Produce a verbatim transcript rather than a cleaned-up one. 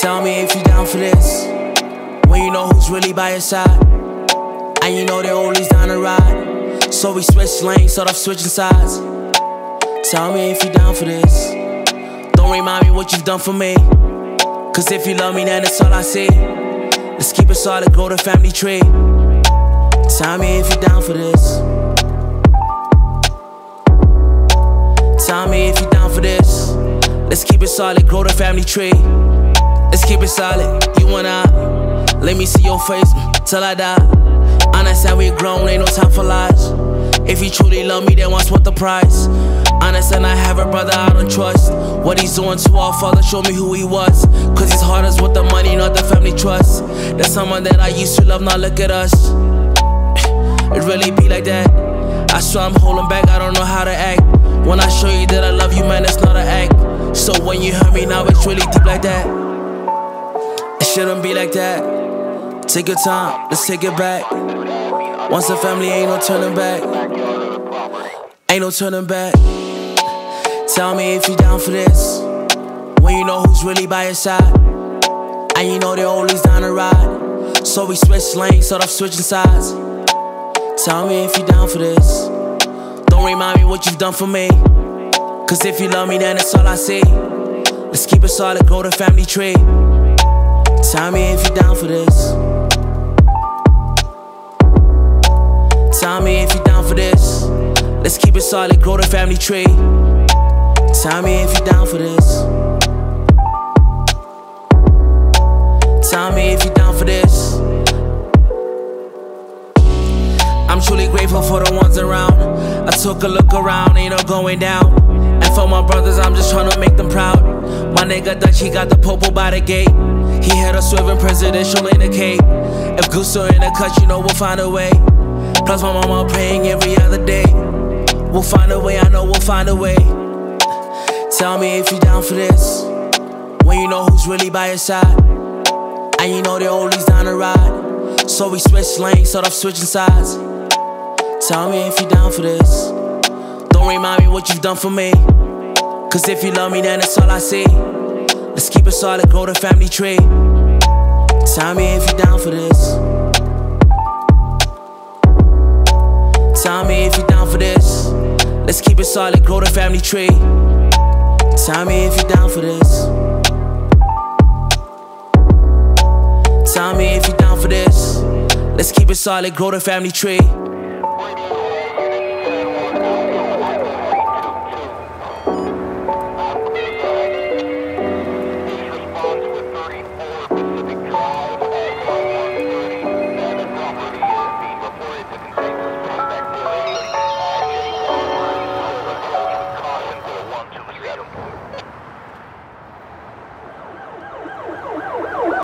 Tell me if you down for this. When you know who's really by your side, and you know they're always down to ride. So we switch lanes, sort of switching sides. Tell me if you down for this. Don't remind me what you've done for me, cause if you love me, then it's all I see. Let's keep it solid, grow the family tree. Tell me if you down for this. Tell me if you down for this. Let's keep it solid, grow the family tree. Let's keep it solid, you and I. Let me see your face till I die. Understand we grown, ain't no time for lies. If you truly love me, then what's worth the price? Understand I have a brother I don't trust. What he's doing to our father, show me who he was. Cause his heart is with the money, not the family trust. That's someone that I used to love, now look at us. It really be like that. I swear I'm holding back, I don't know how to act. When I show you that I love you, man, it's not an act. So when you hurt me, now it's really deep like that. It shouldn't be like that. Take your time, let's take it back. Once a family, ain't no turning back. Ain't no turning back. Tell me if you down for this. When you know who's really by your side, and you know they're always down to ride. So we switch lanes, sort of switching sides. Tell me if you down for this. Don't remind me what you've done for me, cause if you love me, then it's all I see. Let's keep it solid, grow the family tree. Tell me if you down for this. Tell me if you down for this. Let's keep it solid, grow the family tree. Tell me if you down for this. Tell me if you down for this. I'm truly grateful for the ones around. I took a look around, ain't no going down. And for my brothers, I'm just trying to make them proud. My nigga Dutch, he got the popo by the gate. He had a swerving presidential in the cape. If Goose are in the cut, you know we'll find a way. Plus my mama praying every other day. We'll find a way, I know we'll find a way. Tell me if you down for this. When you know who's really by your side, and you know they're always down to ride. So we switch lanes, sort of switching sides. Tell me if you down for this. Don't remind me what you've done for me, cause if you love me, then it's all I see. Let's keep it solid, grow the family tree. Tell me if you down for this. Tell me if you down for this. Let's keep it solid, grow the family tree. Tell me if you down for this. Tell me if you down for this. Let's keep it solid, grow the family tree.